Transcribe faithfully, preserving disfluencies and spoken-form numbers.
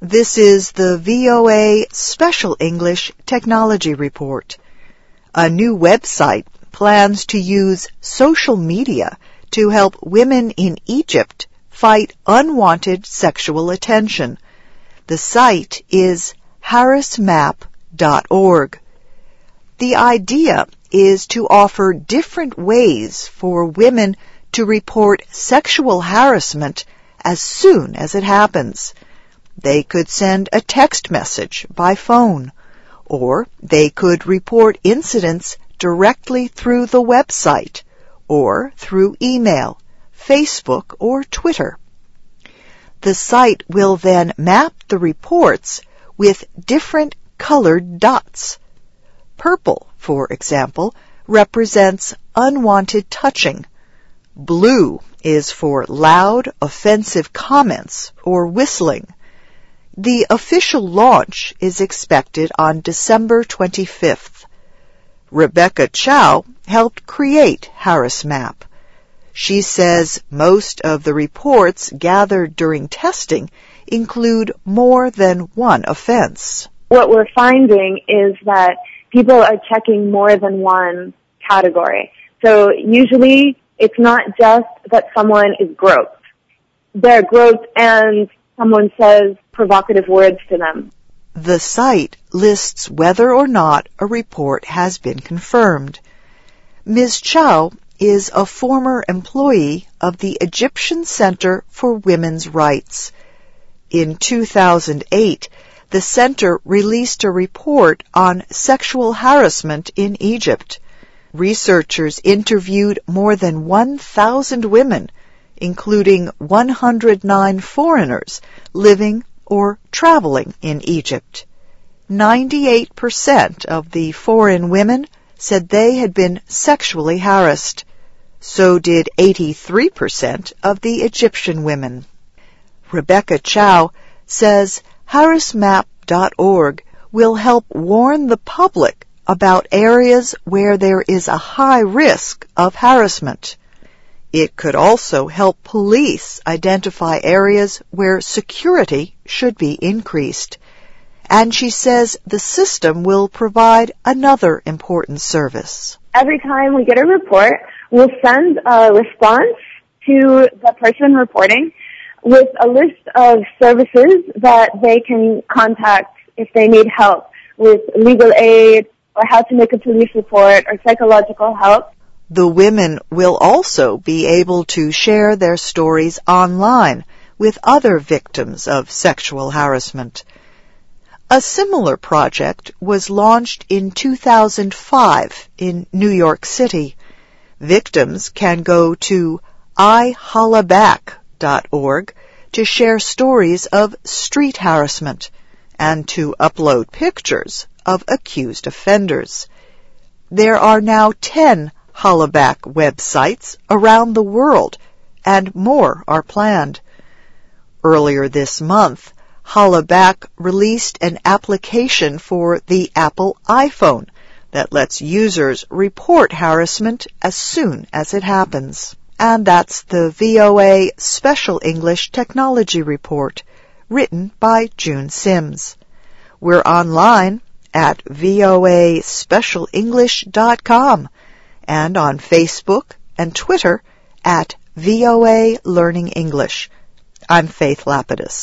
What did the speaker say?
This is the V O A Special English Technology Report. A new website plans to use social media to help women in Egypt fight unwanted sexual attention. The site is harris map dot org. The idea is to offer different ways for women to report sexual harassment as soon as it happens. They could send a text message by phone, or they could report incidents directly through the website, or through email, Facebook, or Twitter. The site will then map the reports with different colored dots. Purple, for example, represents unwanted touching. Blue is for loud, offensive comments or whistling. The official launch is expected on December twenty-fifth. Rebecca Chow helped create HarrisMap. She says most of the reports gathered during testing include more than one offense. What we're finding is that people are checking more than one category. So usually it's not just that someone is groped. They're groped and someone says provocative words to them. The site lists whether or not a report has been confirmed. Miz Chow is a former employee of the Egyptian Center for Women's Rights. In two thousand eight, the center released a report on sexual harassment in Egypt. Researchers interviewed more than one thousand women, including one hundred nine foreigners living or traveling in Egypt. ninety-eight percent of the foreign women said they had been sexually harassed. So did eighty-three percent of the Egyptian women. Rebecca Chow says harris map dot org will help warn the public about areas where there is a high risk of harassment. It could also help police identify areas where security should be increased. And she says the system will provide another important service. Every time we get a report, we'll send a response to the person reporting with a list of services that they can contact if they need help with legal aid or how to make a police report or psychological help. The women will also be able to share their stories online with other victims of sexual harassment. A similar project was launched in two thousand five in New York City. Victims can go to i holla back dot org to share stories of street harassment and to upload pictures of accused offenders. There are now ten Hollaback websites around the world, and more are planned. Earlier this month, Hollaback released an application for the Apple iPhone that lets users report harassment as soon as it happens. And that's the V O A Special English Technology Report, written by June Sims. We're online at V O A special english dot com and on Facebook and Twitter at V O A Learning English. I'm Faith Lapidus.